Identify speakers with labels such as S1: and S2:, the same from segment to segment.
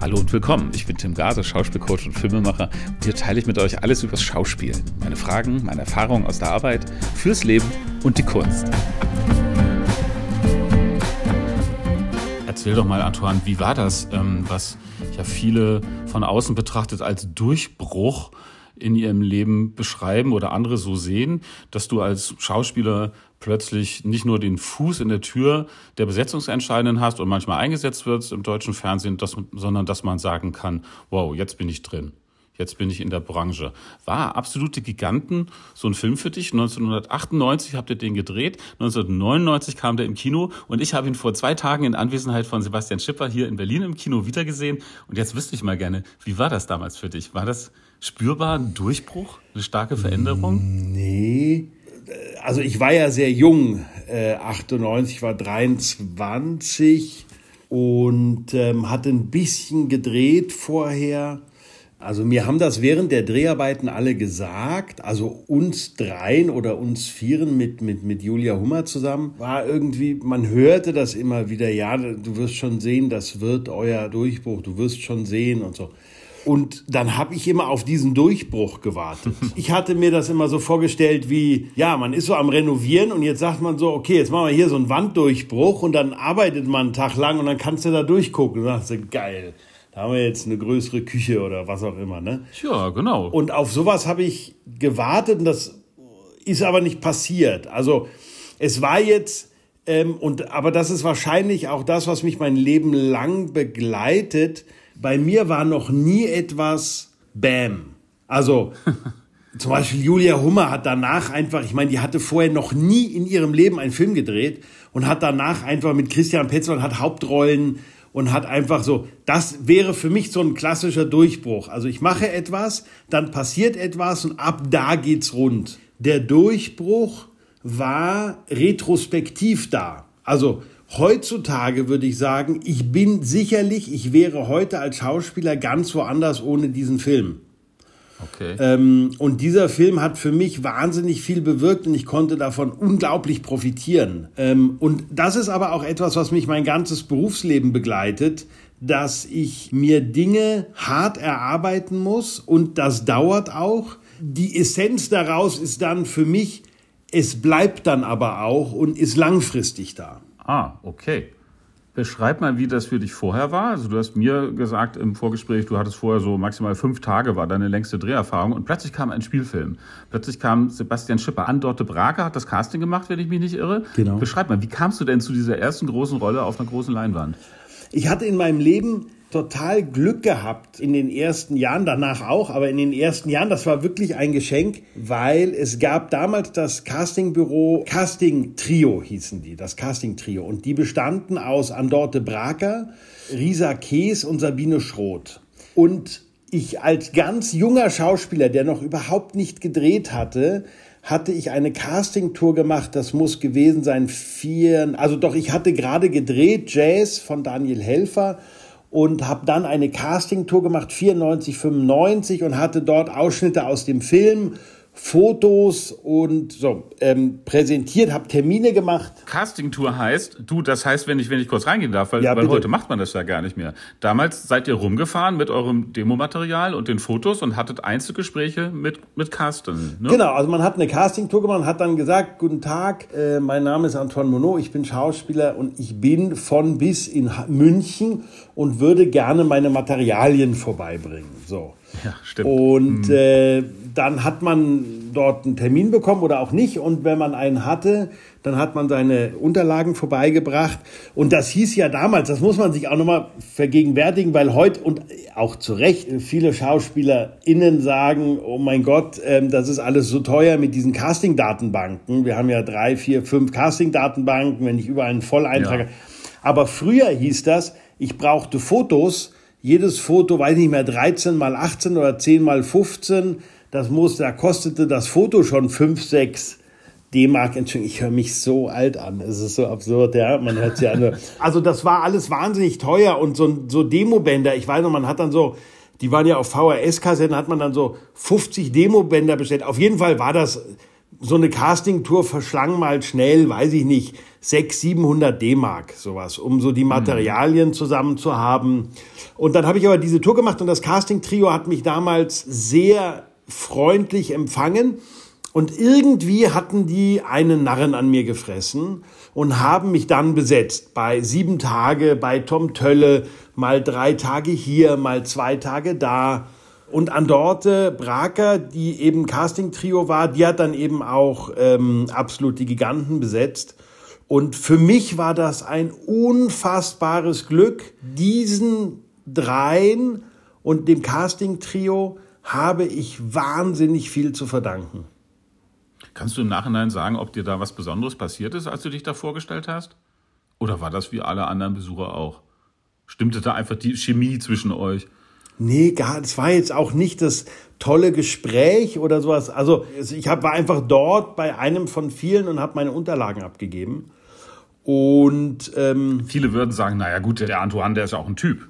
S1: Hallo und willkommen, ich bin Tim Gase, Schauspielcoach und Filmemacher und hier teile ich mit euch alles übers Schauspielen. Meine Fragen, meine Erfahrungen aus der Arbeit, fürs Leben und die Kunst. Erzähl doch mal, Antoine, wie war das, was ja viele von außen betrachtet als Durchbruch in ihrem Leben beschreiben oder andere so sehen, dass du als Schauspieler plötzlich nicht nur den Fuß in der Tür der Besetzungsentscheidenden hast und manchmal eingesetzt wirst im deutschen Fernsehen, sondern dass man sagen kann, wow, jetzt bin ich drin. Jetzt bin ich in der Branche. War Absolute Giganten so ein Film für dich? 1998 habt ihr den gedreht, 1999 kam der im Kino und ich habe ihn vor 2 Tagen in Anwesenheit von Sebastian Schipper hier in Berlin im Kino wiedergesehen. Und jetzt wüsste ich mal gerne, wie war das damals für dich? War das spürbar ein Durchbruch, eine starke Veränderung?
S2: Nee, also ich war ja sehr jung, 98, war 23 und hatte ein bisschen gedreht vorher. Also mir haben das während der Dreharbeiten alle gesagt, also uns dreien oder uns vieren mit Julia Hummer zusammen, war irgendwie, man hörte das immer wieder, ja, du wirst schon sehen, das wird euer Durchbruch, du wirst schon sehen und so. Und dann habe ich immer auf diesen Durchbruch gewartet. Ich hatte mir das immer so vorgestellt wie, ja, man ist so am Renovieren und jetzt sagt man so, okay, jetzt machen wir hier so einen Wanddurchbruch und dann arbeitet man einen Tag lang und dann kannst du da durchgucken. Und dann sagst du, geil, da haben wir jetzt eine größere Küche oder was auch immer, ne?
S1: Ja, genau.
S2: Und auf sowas habe ich gewartet und das ist aber nicht passiert. Also es war jetzt, aber das ist wahrscheinlich auch das, was mich mein Leben lang begleitet. Bei mir war noch nie etwas Bam. Also zum Beispiel Julia Hummer hat danach einfach, ich meine, die hatte vorher noch nie in ihrem Leben einen Film gedreht und hat danach einfach mit Christian Petzold hat Hauptrollen und hat einfach so, das wäre für mich so ein klassischer Durchbruch. Also ich mache etwas, dann passiert etwas und ab da geht's rund. Der Durchbruch war retrospektiv da. Also heutzutage würde ich sagen, ich wäre heute als Schauspieler ganz woanders ohne diesen Film.
S1: Okay.
S2: Und dieser Film hat für mich wahnsinnig viel bewirkt und ich konnte davon unglaublich profitieren. Und das ist aber auch etwas, was mich mein ganzes Berufsleben begleitet, dass ich mir Dinge hart erarbeiten muss und das dauert auch. Die Essenz daraus ist dann für mich, es bleibt dann aber auch und ist langfristig da.
S1: Ah, okay. Beschreib mal, wie das für dich vorher war. Also du hast mir gesagt im Vorgespräch, du hattest vorher so maximal 5 Tage, war deine längste Dreherfahrung. Und plötzlich kam ein Spielfilm. Plötzlich kam Sebastian Schipper an. Dorte Braker hat das Casting gemacht, wenn ich mich nicht irre.
S2: Genau.
S1: Beschreib mal, wie kamst du denn zu dieser ersten großen Rolle auf einer großen Leinwand?
S2: Ich hatte in meinem Leben total Glück gehabt in den ersten Jahren, danach auch, aber in den ersten Jahren, das war wirklich ein Geschenk, weil es gab damals das Castingbüro, Casting Trio hießen die, das Casting Trio. Und die bestanden aus Dorte Braker, Risa Kees und Sabine Schroth. Und ich als ganz junger Schauspieler, der noch überhaupt nicht gedreht hatte ich eine Casting-Tour gemacht, das muss gewesen sein ich hatte gerade gedreht, Jazz von Daniel Helfer, und habe dann eine Casting-Tour gemacht, 94, 95 und hatte dort Ausschnitte aus dem Film, Fotos und so präsentiert, habe Termine gemacht.
S1: Casting-Tour heißt, das heißt, wenn ich kurz reingehen darf, weil heute macht man das ja gar nicht mehr. Damals seid ihr rumgefahren mit eurem Demomaterial und den Fotos und hattet Einzelgespräche mit Casten, ne?
S2: Genau, also man hat eine Casting-Tour gemacht und hat dann gesagt, guten Tag, mein Name ist Antoine Monod, ich bin Schauspieler und ich bin von bis in München und würde gerne meine Materialien vorbeibringen. So.
S1: Ja, stimmt.
S2: Und dann hat man dort einen Termin bekommen oder auch nicht. Und wenn man einen hatte, dann hat man seine Unterlagen vorbeigebracht. Und das hieß ja damals, das muss man sich auch nochmal vergegenwärtigen, weil heute und auch zu Recht viele SchauspielerInnen sagen, oh mein Gott, das ist alles so teuer mit diesen Casting-Datenbanken. Wir haben ja 3, 4, 5 Casting-Datenbanken, wenn ich überall einen Volleintrag habe. Aber früher hieß das, ich brauchte Fotos. Jedes Foto, weiß nicht mehr, 13 mal 18 oder 10 mal 15, da kostete das Foto schon 5, 6 D-Mark. Entschuldigung, ich höre mich so alt an. Es ist so absurd, ja. Man hört ja an. Also das war alles wahnsinnig teuer und so Demobänder. Ich weiß noch, man hat dann so, die waren ja auf VHS-Kassetten, hat man dann so 50 Demobänder bestellt. Auf jeden Fall war das so eine Casting-Tour verschlang mal schnell, weiß ich nicht, 600, 700 D-Mark, sowas, um so die Materialien zusammen zu haben. Und dann habe ich aber diese Tour gemacht und das Casting-Trio hat mich damals sehr freundlich empfangen. Und irgendwie hatten die einen Narren an mir gefressen und haben mich dann besetzt. Bei 7 Tage, bei Tom Tölle, mal 3 Tage hier, mal 2 Tage da. Und Andorte Braker, die eben Casting-Trio war, die hat dann eben auch absolut die Giganten besetzt. Und für mich war das ein unfassbares Glück. Diesen 3 und dem Casting-Trio habe ich wahnsinnig viel zu verdanken.
S1: Kannst du im Nachhinein sagen, ob dir da was Besonderes passiert ist, als du dich da vorgestellt hast? Oder war das wie alle anderen Besucher auch? Stimmte da einfach die Chemie zwischen euch?
S2: Nee, es war jetzt auch nicht das tolle Gespräch oder sowas. Also ich war einfach dort bei einem von vielen und habe meine Unterlagen abgegeben. Und
S1: viele würden sagen, naja gut, der Antoine, der ist ja auch ein Typ.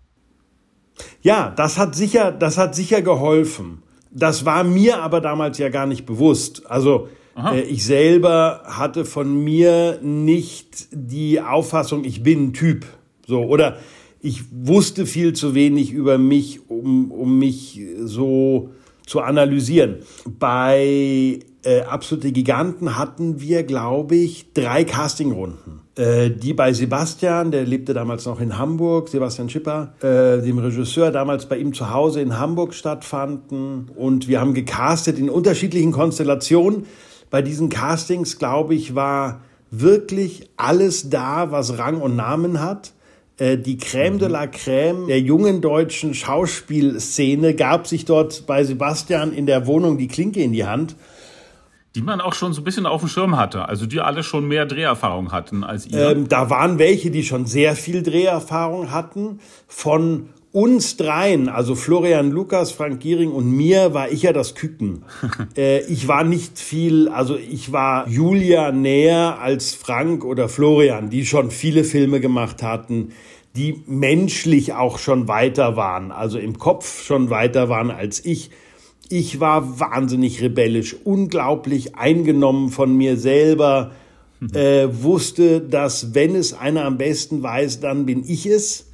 S2: Ja, das hat sicher geholfen. Das war mir aber damals ja gar nicht bewusst. Also ich selber hatte von mir nicht die Auffassung, ich bin ein Typ. So, oder ich wusste viel zu wenig über mich, um mich so zu analysieren. Bei Absolute Giganten hatten wir, glaube ich, 3 Castingrunden. Die bei Sebastian, der lebte damals noch in Hamburg, Sebastian Schipper, dem Regisseur, damals bei ihm zu Hause in Hamburg stattfanden. Und wir haben gecastet in unterschiedlichen Konstellationen. Bei diesen Castings, glaube ich, war wirklich alles da, was Rang und Namen hat. Die Crème de la Crème der jungen deutschen Schauspielszene gab sich dort bei Sebastian in der Wohnung die Klinke in die Hand.
S1: Die man auch schon so ein bisschen auf dem Schirm hatte, also die alle schon mehr Dreherfahrung hatten als ihr.
S2: Da waren welche, die schon sehr viel Dreherfahrung hatten. Von uns 3, also Florian Lukas, Frank Giering und mir, war ich ja das Küken. Ich war nicht viel, also ich war Julia näher als Frank oder Florian, die schon viele Filme gemacht hatten, die menschlich auch schon weiter waren, also im Kopf schon weiter waren als ich. Ich war wahnsinnig rebellisch, unglaublich eingenommen von mir selber, wusste, dass wenn es einer am besten weiß, dann bin ich es.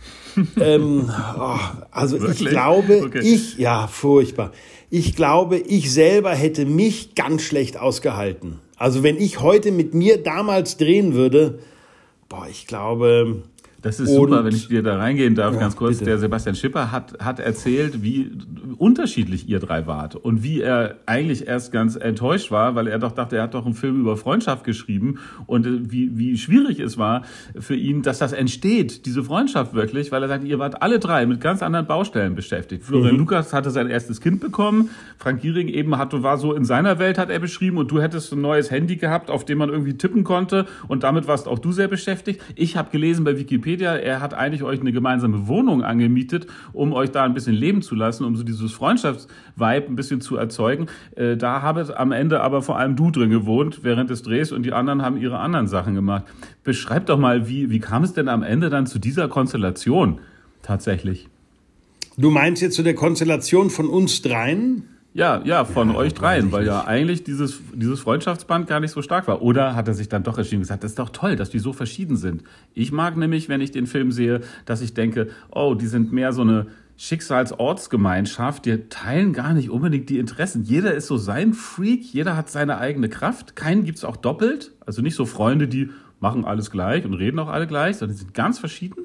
S2: Also wirklich? Ich glaube, furchtbar. Ich glaube, ich selber hätte mich ganz schlecht ausgehalten. Also wenn ich heute mit mir damals drehen würde, ich glaube...
S1: Das ist super, wenn ich dir da reingehen darf, ganz kurz. Bitte. Der Sebastian Schipper hat erzählt, wie unterschiedlich ihr 3 wart und wie er eigentlich erst ganz enttäuscht war, weil er doch dachte, er hat doch einen Film über Freundschaft geschrieben und wie schwierig es war für ihn, dass das entsteht, diese Freundschaft wirklich, weil er sagt, ihr wart alle 3 mit ganz anderen Baustellen beschäftigt. Florian Lukas hatte sein erstes Kind bekommen, Frank Giering eben war so in seiner Welt, hat er beschrieben, und du hättest ein neues Handy gehabt, auf dem man irgendwie tippen konnte, und damit warst auch du sehr beschäftigt. Ich habe gelesen bei Wikipedia, er hat eigentlich euch eine gemeinsame Wohnung angemietet, um euch da ein bisschen leben zu lassen, um so dieses Freundschaftsvibe ein bisschen zu erzeugen. Da habe am Ende aber vor allem du drin gewohnt während des Drehs und die anderen haben ihre anderen Sachen gemacht. Beschreib doch mal, wie kam es denn am Ende dann zu dieser Konstellation tatsächlich?
S2: Du meinst jetzt zu der Konstellation von uns 3?
S1: Ja, von euch 3, weil ja eigentlich dieses Freundschaftsband gar nicht so stark war. Oder hat er sich dann doch entschieden und gesagt, das ist doch toll, dass die so verschieden sind. Ich mag nämlich, wenn ich den Film sehe, dass ich denke, die sind mehr so eine Schicksalsortsgemeinschaft, die teilen gar nicht unbedingt die Interessen. Jeder ist so sein Freak, jeder hat seine eigene Kraft. Keinen gibt's auch doppelt, also nicht so Freunde, die machen alles gleich und reden auch alle gleich, sondern die sind ganz verschieden.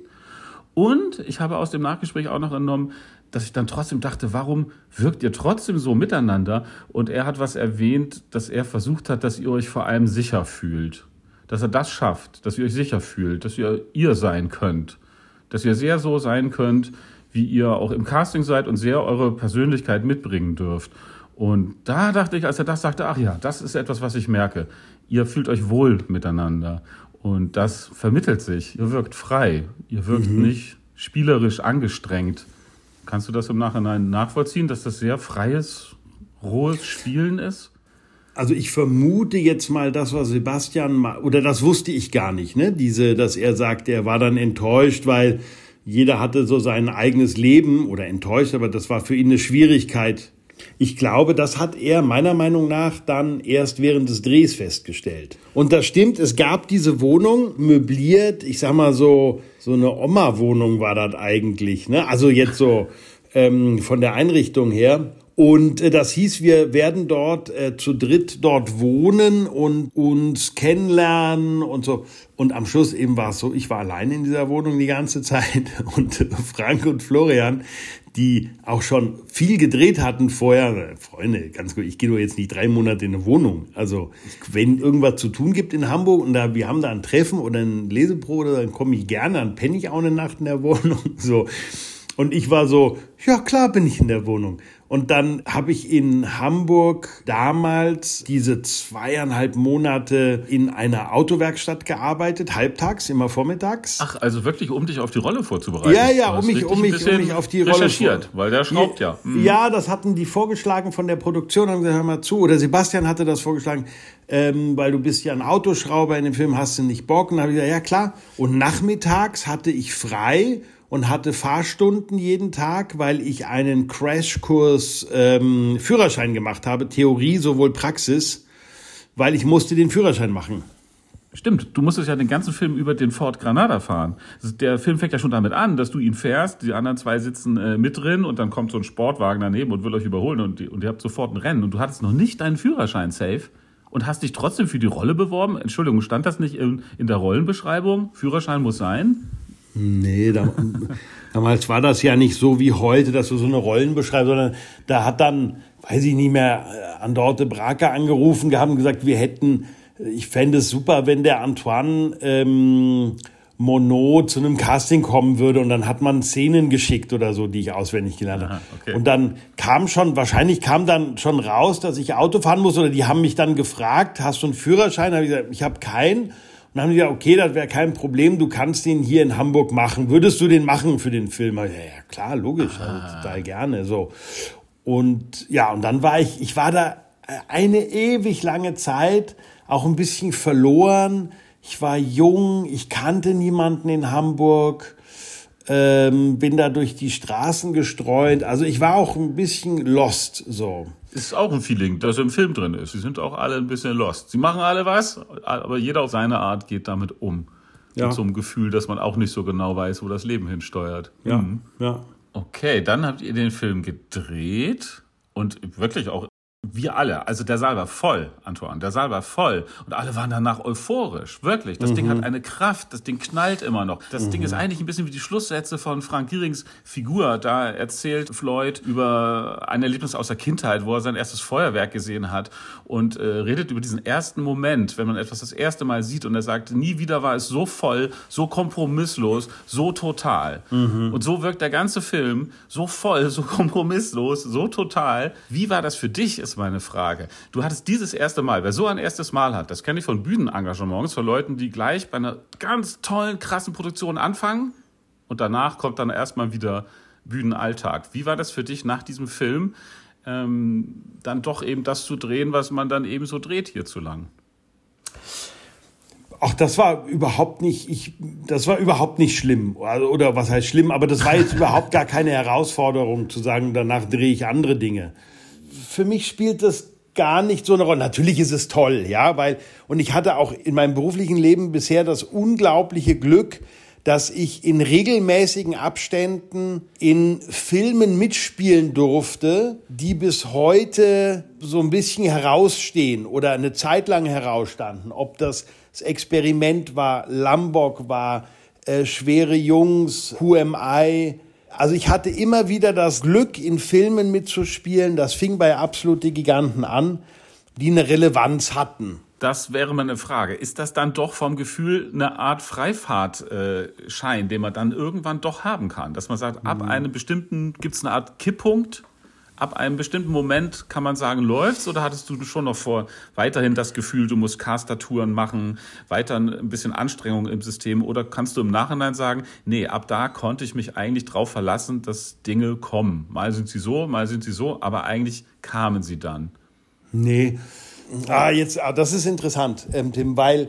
S1: Und ich habe aus dem Nachgespräch auch noch entnommen, dass ich dann trotzdem dachte, warum wirkt ihr trotzdem so miteinander? Und er hat was erwähnt, dass er versucht hat, dass ihr euch vor allem sicher fühlt. Dass er das schafft, dass ihr euch sicher fühlt, dass ihr sein könnt. Dass ihr sehr so sein könnt, wie ihr auch im Casting seid und sehr eure Persönlichkeit mitbringen dürft. Und da dachte ich, als er das sagte, ach ja, das ist etwas, was ich merke. Ihr fühlt euch wohl miteinander. Und das vermittelt sich. Ihr wirkt frei. Ihr wirkt nicht spielerisch angestrengt. Kannst du das im Nachhinein nachvollziehen, dass das sehr freies, rohes Spielen ist?
S2: Also ich vermute jetzt mal, das war Sebastian, oder das wusste ich gar nicht, ne? Dass er sagt, er war dann enttäuscht, weil jeder hatte so sein eigenes Leben, oder enttäuscht, aber das war für ihn eine Schwierigkeit, Ich glaube, das hat er meiner Meinung nach dann erst während des Drehs festgestellt. Und das stimmt, es gab diese Wohnung, möbliert, ich sag mal so eine Oma-Wohnung war das eigentlich, ne? Also jetzt so von der Einrichtung her. Und das hieß, wir werden dort zu dritt dort wohnen und uns kennenlernen und so. Und am Schluss eben war es so, ich war allein in dieser Wohnung die ganze Zeit und Frank und Florian, die auch schon viel gedreht hatten vorher. Freunde, ganz gut, ich gehe doch jetzt nicht 3 Monate in eine Wohnung. Also wenn irgendwas zu tun gibt in Hamburg und wir haben da ein Treffen oder ein Leseprobe, dann komme ich gerne, dann penne ich auch eine Nacht in der Wohnung. So. Und ich war so, ja klar bin ich in der Wohnung. Und dann habe ich in Hamburg damals diese 2,5 Monate in einer Autowerkstatt gearbeitet, halbtags, immer vormittags.
S1: Ach, also wirklich, um dich auf die Rolle vorzubereiten?
S2: Ja, um mich auf die Rolle
S1: recherchiert, weil der schraubt ja.
S2: Ja, das hatten die vorgeschlagen von der Produktion, haben gesagt, hör mal zu. Oder Sebastian hatte das vorgeschlagen, weil du bist ja ein Autoschrauber in dem Film, hast du nicht Bock? Und habe ich gesagt, ja klar. Und nachmittags hatte ich frei und hatte Fahrstunden jeden Tag, weil ich einen Crashkurs Führerschein gemacht habe, Theorie sowohl Praxis, weil ich musste den Führerschein machen.
S1: Stimmt, du musstest ja den ganzen Film über den Ford Granada fahren. Der Film fängt ja schon damit an, dass du ihn fährst, die anderen 2 sitzen mit drin und dann kommt so ein Sportwagen daneben und will euch überholen und ihr habt sofort ein Rennen und du hattest noch nicht deinen Führerschein safe und hast dich trotzdem für die Rolle beworben. Entschuldigung, stand das nicht in der Rollenbeschreibung? Führerschein muss sein?
S2: Nee, damals war das ja nicht so wie heute, dass du so eine Rollenbeschreibung, sondern da hat dann, weiß ich nicht mehr, Andorte Brake angerufen gehabt und gesagt, ich fände es super, wenn der Antoine Monod zu einem Casting kommen würde und dann hat man Szenen geschickt oder so, die ich auswendig gelernt habe. Okay. Und dann wahrscheinlich kam dann schon raus, dass ich Auto fahren muss oder die haben mich dann gefragt, hast du einen Führerschein? Da habe ich gesagt, ich habe keinen. Und dann haben die gesagt, okay, das wäre kein Problem, du kannst den hier in Hamburg machen. Würdest du den machen für den Film? Ja, klar, logisch, also total gerne. So. Und ja, und dann war ich war da eine ewig lange Zeit, auch ein bisschen verloren. Ich war jung, ich kannte niemanden in Hamburg, bin da durch die Straßen gestreut. Also ich war auch ein bisschen lost, so.
S1: Ist auch ein Feeling, das im Film drin ist. Sie sind auch alle ein bisschen lost. Sie machen alle was, aber jeder auf seine Art geht damit um. Ja. Mit so einem Gefühl, dass man auch nicht so genau weiß, wo das Leben hinsteuert.
S2: Ja, ja.
S1: Okay, dann habt ihr den Film gedreht und wirklich auch wir alle, also der Saal war voll, Antoine, der Saal war voll und alle waren danach euphorisch, wirklich. Das Ding hat eine Kraft, das Ding knallt immer noch. Das Ding ist eigentlich ein bisschen wie die Schlusssätze von Frank Gierings Figur. Da erzählt Floyd über ein Erlebnis aus der Kindheit, wo er sein erstes Feuerwerk gesehen hat und redet über diesen ersten Moment, wenn man etwas das erste Mal sieht und er sagt, nie wieder war es so voll, so kompromisslos, so total. Und so wirkt der ganze Film so voll, so kompromisslos, so total. Wie war das für dich, ist meine Frage. Du hattest dieses erste Mal, wer so ein erstes Mal hat, das kenne ich von Bühnenengagements, von Leuten, die gleich bei einer ganz tollen, krassen Produktion anfangen und danach kommt dann erstmal wieder Bühnenalltag. Wie war das für dich nach diesem Film, dann doch eben das zu drehen, was man dann eben so dreht hierzulang?
S2: Ach, das war überhaupt nicht schlimm. Oder was heißt schlimm? Aber das war jetzt überhaupt gar keine Herausforderung, zu sagen, danach drehe ich andere Dinge. Für mich spielt das gar nicht so eine Rolle. Natürlich ist es toll, ja, und ich hatte auch in meinem beruflichen Leben bisher das unglaubliche Glück, dass ich in regelmäßigen Abständen in Filmen mitspielen durfte, die bis heute so ein bisschen herausstehen oder eine Zeit lang herausstanden. Ob das Experiment war, Lambok war, Schwere Jungs, Who Am I? Also ich hatte immer wieder das Glück, in Filmen mitzuspielen. Das fing bei Absolute Giganten an, die eine Relevanz hatten.
S1: Das wäre meine Frage. Ist das dann doch vom Gefühl eine Art Freifahrtschein, den man dann irgendwann doch haben kann? Dass man sagt, ab einem bestimmten, gibt es eine Art Kipppunkt? Ab einem bestimmten Moment kann man sagen, läuft's? Oder hattest du schon noch weiterhin das Gefühl, du musst Caster-Touren machen, weiter ein bisschen Anstrengung im System? Oder kannst du im Nachhinein sagen, nee, ab da konnte ich mich eigentlich drauf verlassen, dass Dinge kommen. Mal sind sie so, aber eigentlich kamen sie dann.
S2: Nee. Das ist interessant, Tim, weil,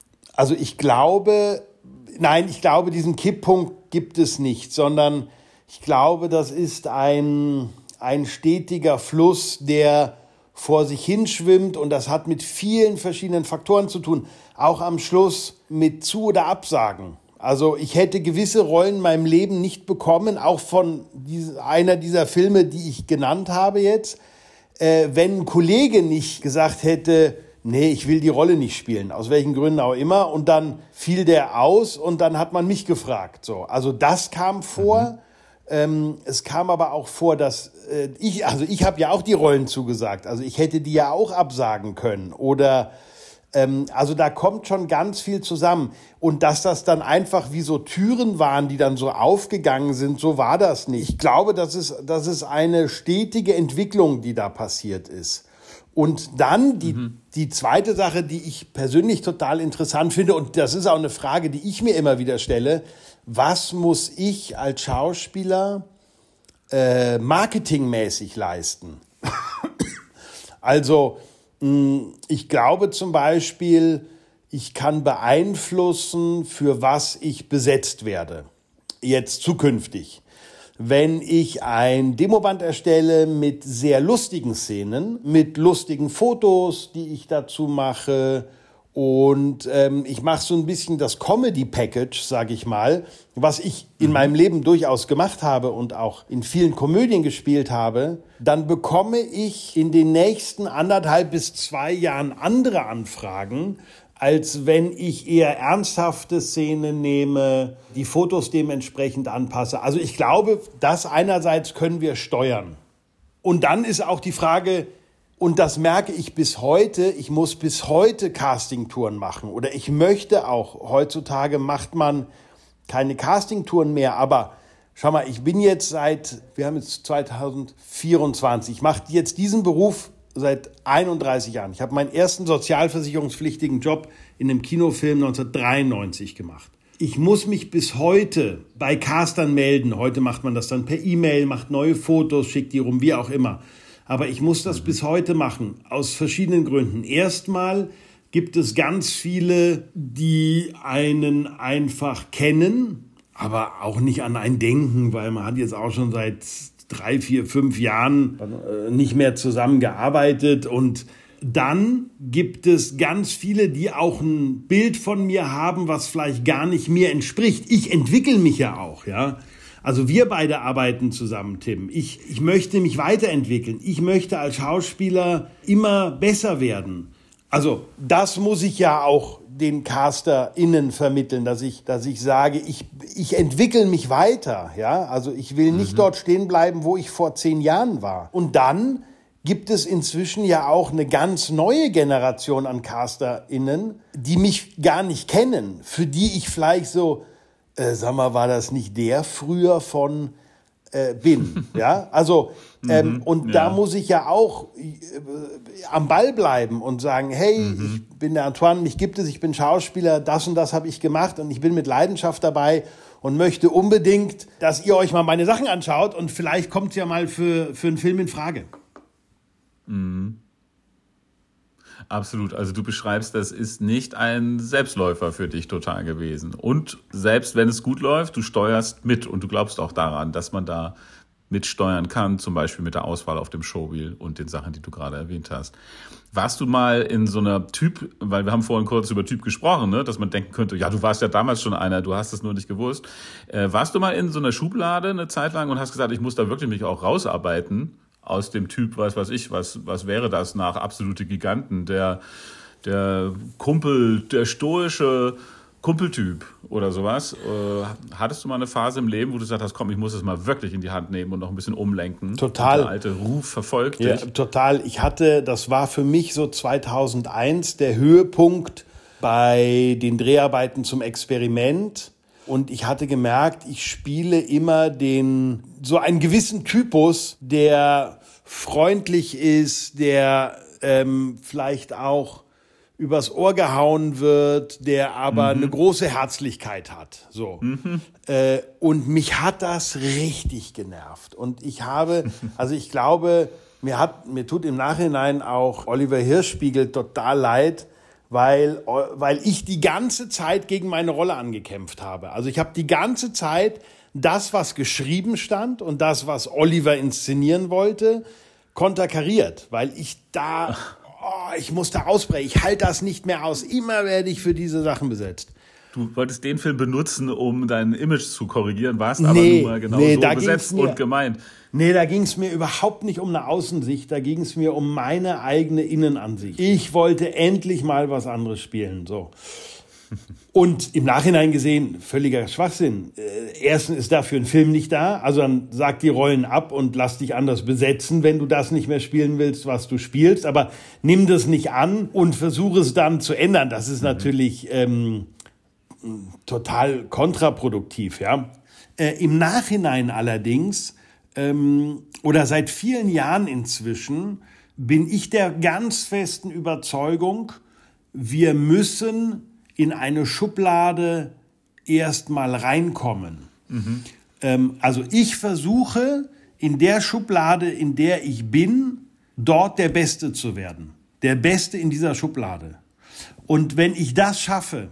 S2: ich glaube, diesen Kipppunkt gibt es nicht, sondern Ich glaube, das ist ein stetiger Fluss, der vor sich hinschwimmt, und das hat mit vielen verschiedenen Faktoren zu tun. Auch am Schluss mit Zu- oder Absagen. Also ich hätte gewisse Rollen in meinem Leben nicht bekommen, auch von einer dieser Filme, die ich genannt habe jetzt, wenn ein Kollege nicht gesagt hätte, nee, ich will die Rolle nicht spielen, aus welchen Gründen auch immer, und dann fiel der aus und dann hat man mich gefragt. So, also das kam vor. Es kam aber auch vor, dass ich habe ja auch die Rollen zugesagt, also ich hätte die ja auch absagen können, oder also da kommt schon ganz viel zusammen, und dass das dann einfach wie so Türen waren, die dann so aufgegangen sind, so war das nicht. Ich glaube, das ist eine stetige Entwicklung, die da passiert ist. Und dann die zweite Sache, die ich persönlich total interessant finde, und das ist auch eine Frage, die ich mir immer wieder stelle: Was muss ich als Schauspieler marketingmäßig leisten? Also ich glaube zum Beispiel, ich kann beeinflussen, für was ich besetzt werde, jetzt zukünftig. Wenn ich ein Demoband erstelle mit sehr lustigen Szenen, mit lustigen Fotos, die ich dazu mache, und ich mache so ein bisschen das Comedy-Package, sage ich mal, was ich in meinem Leben durchaus gemacht habe und auch in vielen Komödien gespielt habe, dann bekomme ich in den nächsten 1,5 bis 2 Jahren andere Anfragen, als wenn ich eher ernsthafte Szenen nehme, die Fotos dementsprechend anpasse. Also ich glaube, das einerseits können wir steuern. Und dann ist auch die Frage, und das merke ich bis heute, ich muss bis heute Castingtouren machen. Oder ich möchte auch, heutzutage macht man keine Castingtouren mehr. Aber schau mal, ich bin jetzt wir haben jetzt 2024, ich mache jetzt diesen Beruf seit 31 Jahren. Ich habe meinen ersten sozialversicherungspflichtigen Job in einem Kinofilm 1993 gemacht. Ich muss mich bis heute bei Castern melden. Heute macht man das dann per E-Mail, macht neue Fotos, schickt die rum, wie auch immer. Aber ich muss das bis heute machen, aus verschiedenen Gründen. Erstmal gibt es ganz viele, die einen einfach kennen, aber auch nicht an einen denken, weil man hat jetzt auch schon seit 3, 4, 5 Jahren nicht mehr zusammengearbeitet. Und dann gibt es ganz viele, die auch ein Bild von mir haben, was vielleicht gar nicht mir entspricht. Ich entwickle mich ja auch, ja. Also wir beide arbeiten zusammen, Tim. Ich möchte mich weiterentwickeln. Ich möchte als Schauspieler immer besser werden. Also das muss ich ja auch den CasterInnen vermitteln, dass ich sage, ich entwickle mich weiter. Ja? Also ich will nicht dort stehen bleiben, wo ich vor 10 Jahren war. Und dann gibt es inzwischen ja auch eine ganz neue Generation an CasterInnen, die mich gar nicht kennen, für die ich vielleicht so... sag mal, war das nicht der früher von bin? Ja, also, und da muss ich ja auch am Ball bleiben und sagen, hey, ich bin der Antoine, mich gibt es, ich bin Schauspieler, das und das habe ich gemacht und ich bin mit Leidenschaft dabei und möchte unbedingt, dass ihr euch mal meine Sachen anschaut, und vielleicht kommt es ja mal für einen Film in Frage.
S1: Mhm. Absolut. Also du beschreibst, das ist nicht ein Selbstläufer für dich total gewesen. Und selbst wenn es gut läuft, du steuerst mit, und du glaubst auch daran, dass man da mitsteuern kann, zum Beispiel mit der Auswahl auf dem Showreel und den Sachen, die du gerade erwähnt hast. Warst du mal in so einer weil wir haben vorhin kurz über Typ gesprochen, ne, dass man denken könnte, ja, du warst ja damals schon einer, du hast es nur nicht gewusst. Warst du mal in so einer Schublade eine Zeit lang und hast gesagt, ich muss da wirklich mich auch rausarbeiten aus dem Typ, was wäre das nach absolute Giganten, der Kumpel, der stoische Kumpeltyp oder sowas. Hattest du mal eine Phase im Leben, wo du gesagt hast, komm, ich muss es mal wirklich in die Hand nehmen und noch ein bisschen umlenken?
S2: Total.
S1: Der alte Ruf verfolgt dich.
S2: Ja, total. Das war für mich so 2001 der Höhepunkt bei den Dreharbeiten zum Experiment. Und ich hatte gemerkt, ich spiele immer so einen gewissen Typus, der freundlich ist, der vielleicht auch übers Ohr gehauen wird, der aber eine große Herzlichkeit hat. So. Und mich hat das richtig genervt. Und ich glaube, mir tut im Nachhinein auch Oliver Hirschspiegel total leid, weil ich die ganze Zeit gegen meine Rolle angekämpft habe. Also ich habe die ganze Zeit das, was geschrieben stand und das, was Oliver inszenieren wollte, konterkariert, weil ich da, ich musste ausbrechen, ich halte das nicht mehr aus, immer werde ich für diese Sachen besetzt.
S1: Du wolltest den Film benutzen, um dein Image zu korrigieren, warst aber nun mal genau so besetzt und gemeint.
S2: Nee, da ging es mir überhaupt nicht um eine Außensicht, da ging es mir um meine eigene Innenansicht. Ich wollte endlich mal was anderes spielen, so. Und im Nachhinein gesehen, völliger Schwachsinn. Erstens ist dafür ein Film nicht da, also dann sag die Rollen ab und lass dich anders besetzen, wenn du das nicht mehr spielen willst, was du spielst. Aber nimm das nicht an und versuche es dann zu ändern. Das ist natürlich total kontraproduktiv. Ja? Im Nachhinein allerdings, oder seit vielen Jahren inzwischen, bin ich der ganz festen Überzeugung, wir müssen in eine Schublade erstmal reinkommen. Also ich versuche, in der Schublade, in der ich bin, dort der Beste zu werden. Der Beste in dieser Schublade. Und wenn ich das schaffe,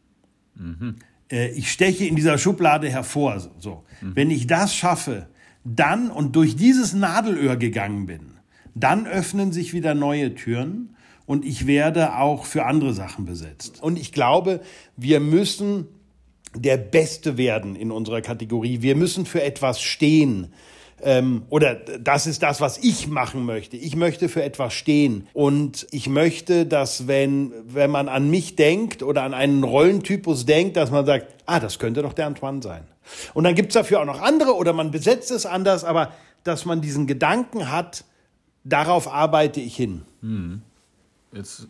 S2: ich steche in dieser Schublade hervor, so. Wenn ich das schaffe, dann und durch dieses Nadelöhr gegangen bin, dann öffnen sich wieder neue Türen. Und ich werde auch für andere Sachen besetzt. Und ich glaube, wir müssen der Beste werden in unserer Kategorie. Wir müssen für etwas stehen. Oder das ist das, was ich machen möchte. Ich möchte für etwas stehen. Und ich möchte, dass wenn man an mich denkt oder an einen Rollentypus denkt, dass man sagt, das könnte doch der Antoine sein. Und dann gibt's dafür auch noch andere oder man besetzt es anders. Aber dass man diesen Gedanken hat, darauf arbeite ich hin.
S1: Jetzt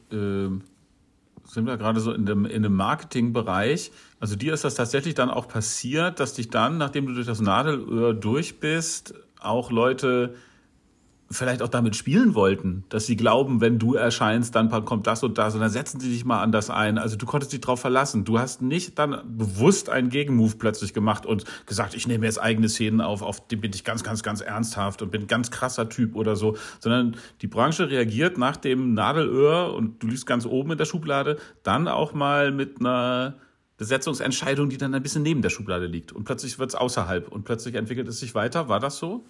S1: sind wir gerade so in dem Marketingbereich. Also dir ist das tatsächlich dann auch passiert, dass dich dann, nachdem du durch das Nadelöhr durch bist, auch Leute vielleicht auch damit spielen wollten, dass sie glauben, wenn du erscheinst, dann kommt das und das und dann setzen sie dich mal anders ein. Also du konntest dich drauf verlassen. Du hast nicht dann bewusst einen Gegenmove plötzlich gemacht und gesagt, ich nehme jetzt eigene Szenen auf die bin ich ganz, ganz, ganz ernsthaft und bin ein ganz krasser Typ oder so, sondern die Branche reagiert nach dem Nadelöhr und du liegst ganz oben in der Schublade, dann auch mal mit einer Besetzungsentscheidung, die dann ein bisschen neben der Schublade liegt und plötzlich wird es außerhalb und plötzlich entwickelt es sich weiter. War das so?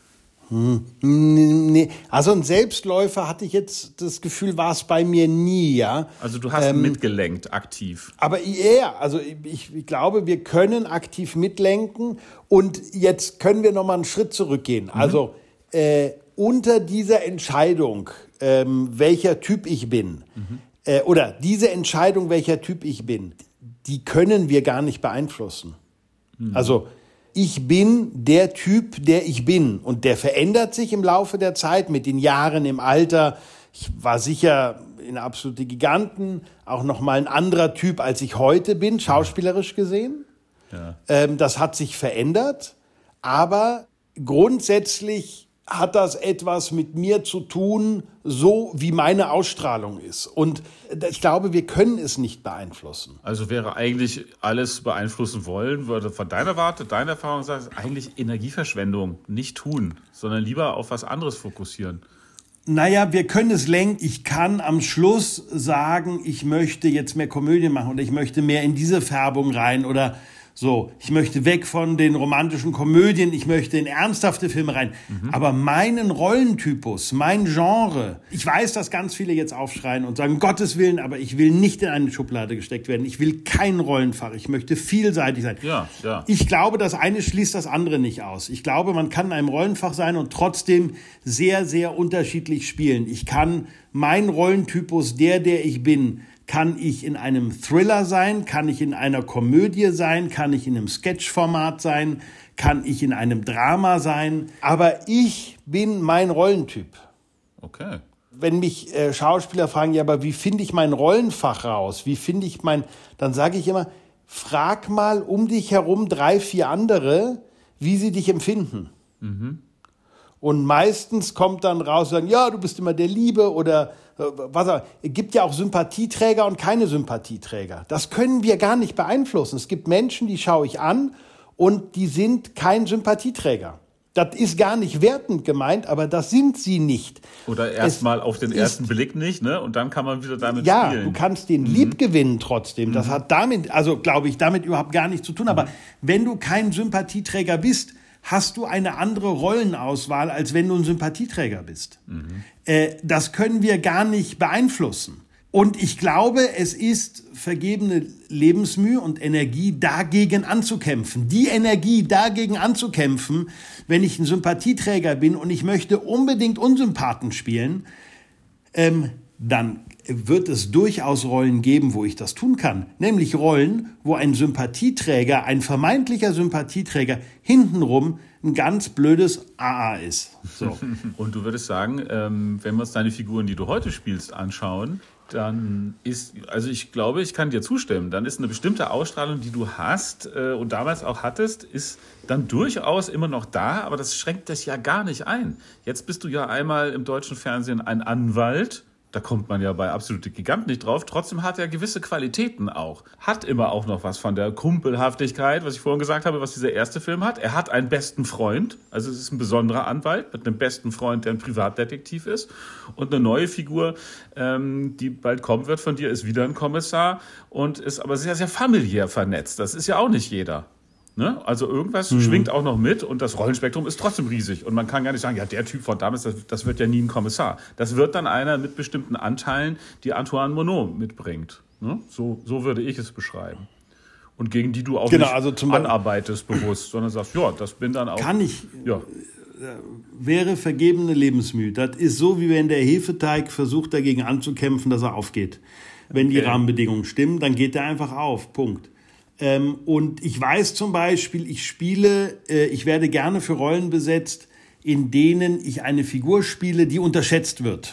S2: Nee, also ein Selbstläufer hatte ich jetzt das Gefühl, war es bei mir nie, ja.
S1: Also du hast mitgelenkt, aktiv.
S2: Aber also ich glaube, wir können aktiv mitlenken und jetzt können wir nochmal einen Schritt zurückgehen. Also unter dieser Entscheidung, welcher Typ ich bin, oder diese Entscheidung, welcher Typ ich bin, die können wir gar nicht beeinflussen. Also ich bin der Typ, der ich bin. Und der verändert sich im Laufe der Zeit, mit den Jahren, im Alter. Ich war sicher in Absolute Giganten auch noch mal ein anderer Typ, als ich heute bin, schauspielerisch gesehen. Ja. Das hat sich verändert. Aber grundsätzlich hat das etwas mit mir zu tun, so wie meine Ausstrahlung ist. Und ich glaube, wir können es nicht beeinflussen.
S1: Also wäre eigentlich alles beeinflussen wollen, würde von deiner Warte, deiner Erfahrung sagen, eigentlich Energieverschwendung nicht tun, sondern lieber auf was anderes fokussieren.
S2: Naja, wir können es lenken. Ich kann am Schluss sagen, ich möchte jetzt mehr Komödie machen oder ich möchte mehr in diese Färbung rein oder so, ich möchte weg von den romantischen Komödien, ich möchte in ernsthafte Filme rein. Aber meinen Rollentypus, mein Genre, ich weiß, dass ganz viele jetzt aufschreien und sagen, Gottes Willen, aber ich will nicht in eine Schublade gesteckt werden. Ich will kein Rollenfach, ich möchte vielseitig sein.
S1: Ja.
S2: Ich glaube, das eine schließt das andere nicht aus. Ich glaube, man kann in einem Rollenfach sein und trotzdem sehr, sehr unterschiedlich spielen. Ich kann meinen Rollentypus, der ich bin, kann ich in einem Thriller sein? Kann ich in einer Komödie sein? Kann ich in einem Sketchformat sein? Kann ich in einem Drama sein? Aber ich bin mein Rollentyp.
S1: Okay.
S2: Wenn mich Schauspieler fragen, ja, aber wie finde ich mein Rollenfach raus? Wie finde ich dann sage ich immer, frag mal um dich herum 3, 4 andere, wie sie dich empfinden. Und meistens kommt dann raus, sagen, ja, du bist immer der Liebe oder was auch. Es gibt ja auch Sympathieträger und keine Sympathieträger. Das können wir gar nicht beeinflussen. Es gibt Menschen, die schaue ich an und die sind kein Sympathieträger. Das ist gar nicht wertend gemeint, aber das sind sie nicht.
S1: Oder erstmal auf den ersten Blick nicht, ne? Und dann kann man wieder damit
S2: spielen.
S1: Ja,
S2: du kannst den lieb gewinnen trotzdem. Das hat damit, also glaube ich, damit überhaupt gar nichts zu tun. Aber wenn du kein Sympathieträger bist, hast du eine andere Rollenauswahl, als wenn du ein Sympathieträger bist. Das können wir gar nicht beeinflussen. Und ich glaube, es ist vergebene Lebensmühe und Energie, dagegen anzukämpfen. Die Energie, dagegen anzukämpfen, wenn ich ein Sympathieträger bin und ich möchte unbedingt Unsympathen spielen, dann wird es durchaus Rollen geben, wo ich das tun kann. Nämlich Rollen, wo ein Sympathieträger, ein vermeintlicher Sympathieträger, hintenrum ein ganz blödes AA ist. So.
S1: Und du würdest sagen, wenn wir uns deine Figuren, die du heute spielst, anschauen, dann ist, also ich glaube, ich kann dir zustimmen, dann ist eine bestimmte Ausstrahlung, die du hast und damals auch hattest, ist dann durchaus immer noch da, aber das schränkt das ja gar nicht ein. Jetzt bist du ja einmal im deutschen Fernsehen ein Anwalt. Da kommt man ja bei Absolute Gigant nicht drauf. Trotzdem hat er gewisse Qualitäten auch. Hat immer auch noch was von der Kumpelhaftigkeit, was ich vorhin gesagt habe, was dieser erste Film hat. Er hat einen besten Freund. Also es ist ein besonderer Anwalt mit einem besten Freund, der ein Privatdetektiv ist. Und eine neue Figur, die bald kommen wird von dir, ist wieder ein Kommissar und ist aber sehr, sehr familiär vernetzt. Das ist ja auch nicht jeder. Ne? Also irgendwas schwingt auch noch mit und das Rollenspektrum ist trotzdem riesig. Und man kann gar nicht sagen, ja, der Typ von damals, das wird ja nie ein Kommissar. Das wird dann einer mit bestimmten Anteilen, die Antoine Monod mitbringt. Ne? So würde ich es beschreiben. Und gegen die du auch nicht anarbeitest bewusst, sondern sagst, ja, das bin dann auch...
S2: Wäre vergebene Lebensmühe. Das ist so, wie wenn der Hefeteig versucht, dagegen anzukämpfen, dass er aufgeht. Wenn die Rahmenbedingungen stimmen, dann geht er einfach auf. Punkt. Und ich weiß zum Beispiel, ich werde gerne für Rollen besetzt, in denen ich eine Figur spiele, die unterschätzt wird.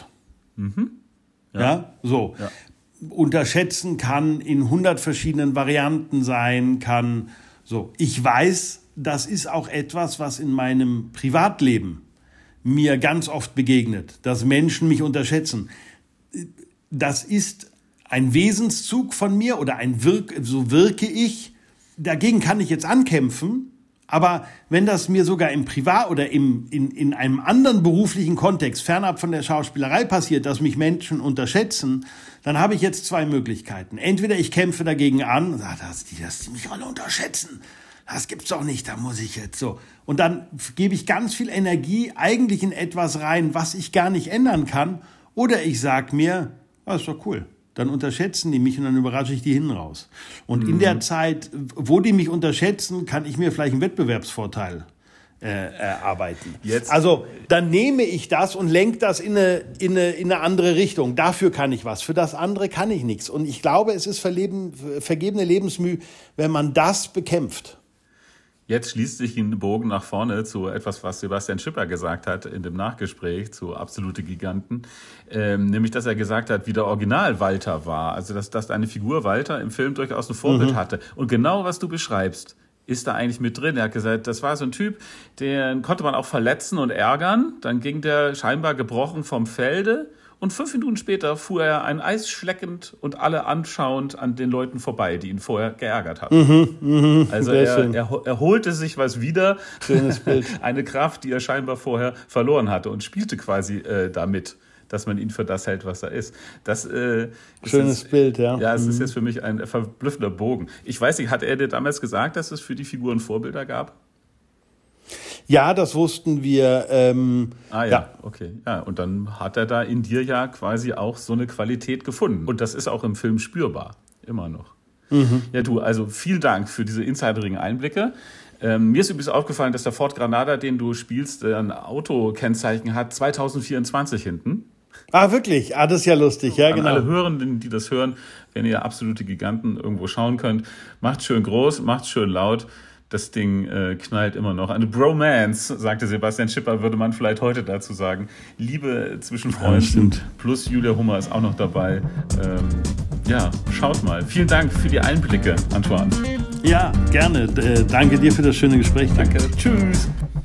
S2: Ja. Unterschätzen kann in 100 verschiedenen Varianten sein, kann so. Ich weiß, das ist auch etwas, was in meinem Privatleben mir ganz oft begegnet, dass Menschen mich unterschätzen. Das ist ein Wesenszug von mir oder so wirke ich. Dagegen kann ich jetzt ankämpfen, aber wenn das mir sogar im Privat- oder in einem anderen beruflichen Kontext, fernab von der Schauspielerei passiert, dass mich Menschen unterschätzen, dann habe ich jetzt zwei Möglichkeiten. Entweder ich kämpfe dagegen an und sage, dass die mich alle unterschätzen. Das gibt's doch nicht, da muss ich jetzt so. Und dann gebe ich ganz viel Energie eigentlich in etwas rein, was ich gar nicht ändern kann. Oder ich sage mir, das ist doch cool. Dann unterschätzen die mich und dann überrasche ich die hinten raus. Und in der Zeit, wo die mich unterschätzen, kann ich mir vielleicht einen Wettbewerbsvorteil erarbeiten. Also dann nehme ich das und lenke das in eine andere Richtung. Dafür kann ich was, für das andere kann ich nichts. Und ich glaube, es ist vergebene Lebensmühe, wenn man das bekämpft.
S1: Jetzt schließt sich ein Bogen nach vorne zu etwas, was Sebastian Schipper gesagt hat in dem Nachgespräch zu Absolute Giganten. Nämlich, dass er gesagt hat, wie der Original Walter war. Also, dass deine Figur Walter im Film durchaus ein Vorbild hatte. Und genau, was du beschreibst, ist da eigentlich mit drin. Er hat gesagt, das war so ein Typ, den konnte man auch verletzen und ärgern. Dann ging der scheinbar gebrochen vom Felde. Und 5 Minuten später fuhr er ein Eis schleckend und alle anschauend an den Leuten vorbei, die ihn vorher geärgert hatten. Also er holte sich was wieder,
S2: schönes Bild.
S1: Eine Kraft, die er scheinbar vorher verloren hatte und spielte quasi damit, dass man ihn für das hält, was er ist. Das
S2: schönes Bild, ja.
S1: Ja, es ist jetzt für mich ein verblüffender Bogen. Ich weiß nicht, hat er dir damals gesagt, dass es für die Figuren Vorbilder gab?
S2: Ja, das wussten wir.
S1: Okay. Ja, und dann hat er da in dir ja quasi auch so eine Qualität gefunden. Und das ist auch im Film spürbar, immer noch. Ja, du, also vielen Dank für diese insiderigen Einblicke. Mir ist übrigens aufgefallen, dass der Ford Granada, den du spielst, ein Autokennzeichen hat, 2024 hinten.
S2: Ah, wirklich? Das ist ja lustig. Ja, genau.
S1: Alle Hörenden, die das hören, wenn ihr Absolute Giganten irgendwo schauen könnt, macht schön groß, macht schön laut. Das Ding knallt immer noch. Eine Bromance, sagte Sebastian Schipper, würde man vielleicht heute dazu sagen. Liebe zwischen Freunden plus Julia Hummer ist auch noch dabei. Schaut mal. Vielen Dank für die Einblicke, Antoine.
S2: Ja, gerne. Danke dir für das schöne Gespräch.
S1: Danke. Tschüss.